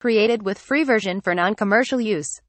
Created with free version for non-commercial use.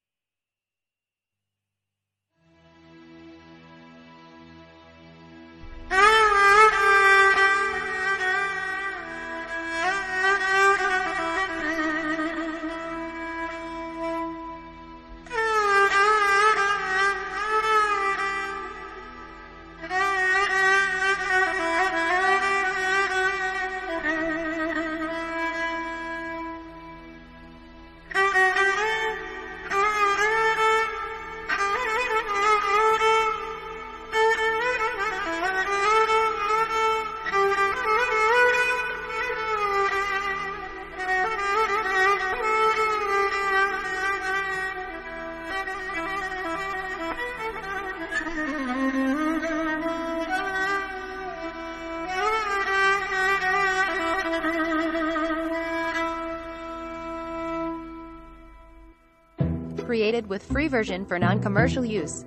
Created with free version for non-commercial use.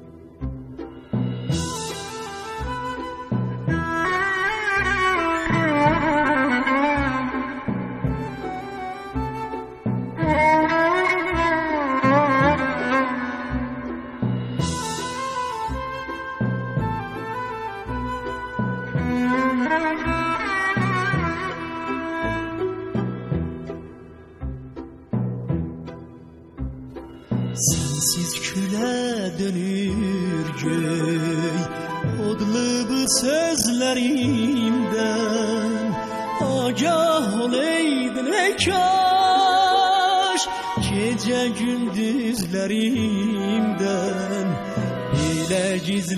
Sensiz küle dönür göy, odlu bu sözlerimden agah oleydin ey kaş, gece gündüzlerimden bile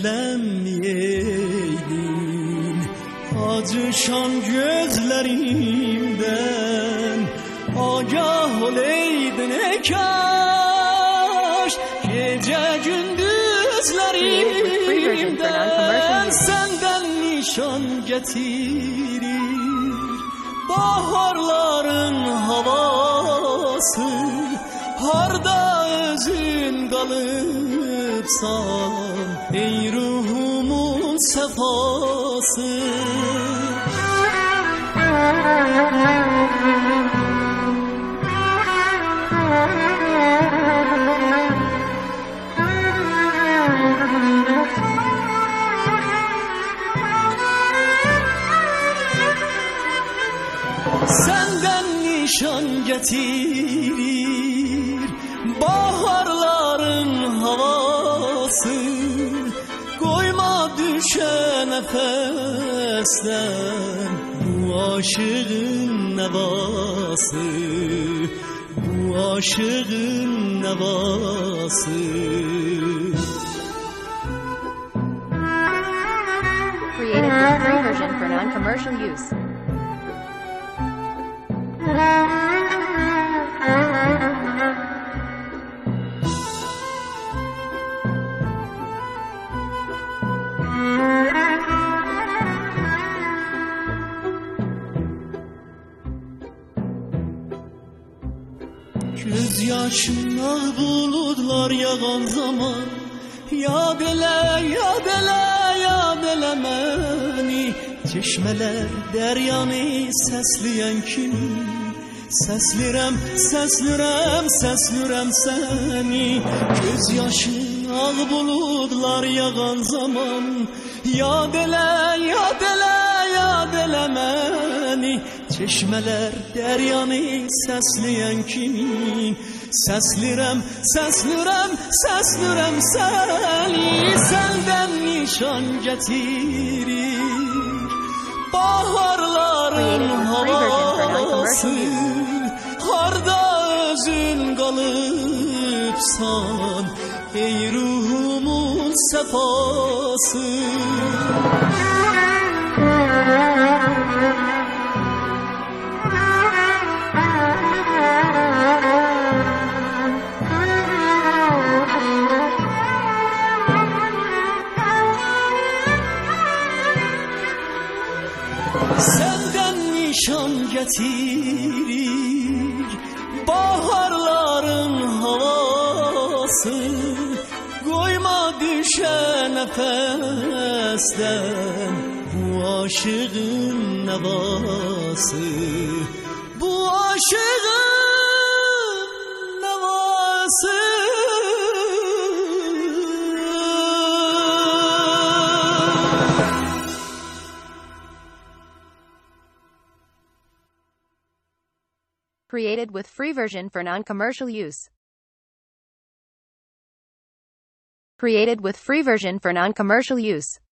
gizlenmeyeydin, acışan gözlerimden agah oleydin ey kaş, gece gündüzlerimden senden nişan getirir baharların havası, harda özün kalıpsan ey ruhumun sefası. Senden nişan getirir baharların havası, koyma düşe nefesten bu aşığın nevası, bu aşığın nevası. Created with free version for non-commercial use. Göz yaşına bulutlar yağan zaman yad ele, yad ele, yad ele məni, çeşmeler deryanı sesleyen kimi, seslirem, seslirem, seslirem seni. Göz yaşın ağ bulutlar yağan zaman yad ele, yad ele, yad ele məni, çeşmeler deryanı sesleyen kimi, seslirem, seslirem, seslirem seni. Senden nişan getirir baharların havası, harda özün kalıpsan ey ruhumun sefası. Senden nişan getirir baharların havası, koyma düşe nefesten bu aşığın nevası, bu aşığın Created with free version for non-commercial use. Created with free version for non-commercial use.